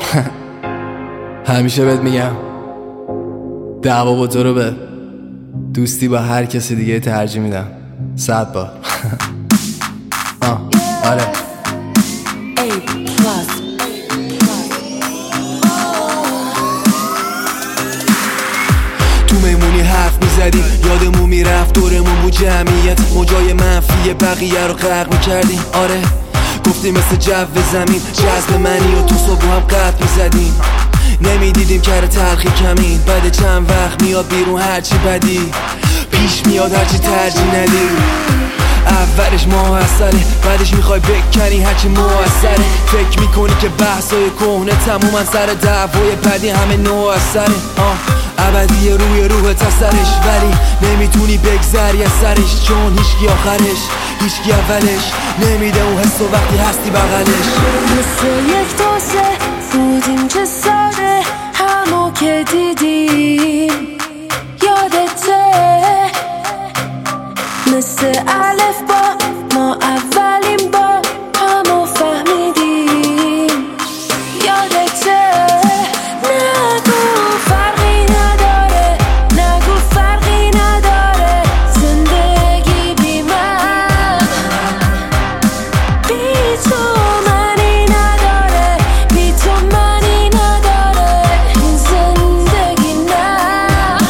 همیشه بهت میگم دعوا با تو رو به دوستی با هر کسی دیگه ترجیح میدم 100 بار. آره تو میمونی حرف میزدیم یادمون میرفت دورمون بود جمعیت موجای منفی بقیه رو غرق میکردیم. آره گفتیم مثل جو زمین جذب منی و تو صبح هم قد میزدیم نمیدیدیم کار تلخی کمین بعد چند وقت میاد بیرون هرچی بدی پیش میاد هرچی ترجیح ندی. اولش موثره بعدش میخوای بکنی هرچی موثره فکر میکنی که بحثای کهنه تمومن سر دعوای بعدی همه نوع اثره ابدی روی روحت اثرش ولی نمیتونی بگذری از سرش چون هیچکی آخرش هیچکی اولش نمیده اون حس و وقتی هستی بغلش. مثل یک تاسه بودیم چه ساده همو که دیدیم یادته مثل الف با ما اولین با همو فهمیدیم یادته نگو فرقی نداره نگو فرقی نداره زندگی بی من بی تو منی نداره بی تو منی نداره این زندگی نه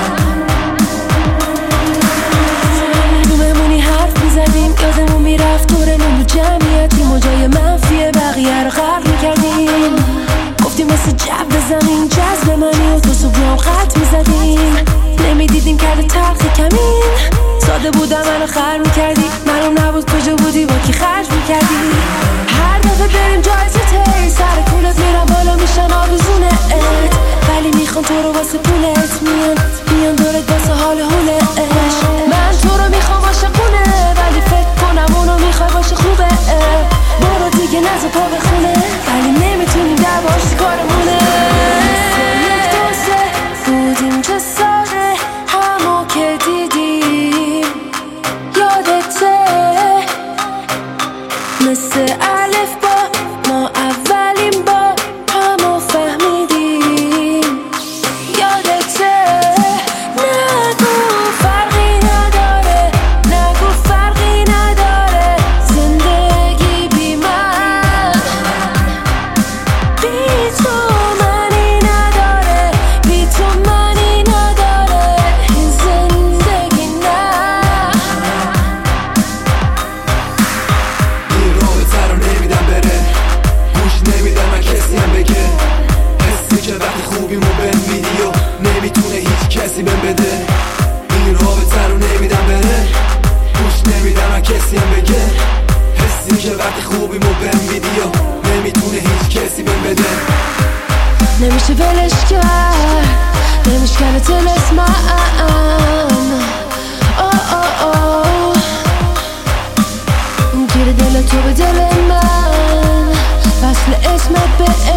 تو بمونی حرف میزدیم یادمون میرفت دورمون بود جمعیتی موجای منفی بقیه رو غرق میکردیم گفتیم مثل جو زمین جذب منی و تو صبح قط میزدیم نمیدیدیم کرده تلخی کمین ساده بودم منو خر میکردی معلوم نبود کجا بودی با کی خرج میکردی هر دفعه بریم جایزه تی سر کولت میرم بالا میشن آویزونه ولی میخوان تو رو واسه پولت میان دورت واسه حال حولش من تو رو میخوام عاشقونه ولی فکر کنم اونو میخوای باشه خوبه برو دیگه نزا پا بخونه ولی نمیتونیم دعواش کارمونه یک دوسته بودیم چه ساده همو که دیدیم یادته مثل الف با ما اولین با همو فهمیدیم یادته نگو فرقی نداره نگو فرقی نداره زندگی بی من بی تو منی نداره بی تو منی نداره این زندگی نه این رابطه رو نمیدم بره گوش نمیدم من کسی هم بگه حسی که وقتی خوبیمو بهم میدی و نمیتونه هیچ کسی بهم بده این رابطه رو نمیدم بره گوش نمیدم من کسی هم بگه حسی که وقتی خوبیمو بهم میدی و نمیتونه هیچ کسی بهم بده نمیشه ولش کرد نمیشکنه تلسمم گیر دل تو به دل من وصل اسمت به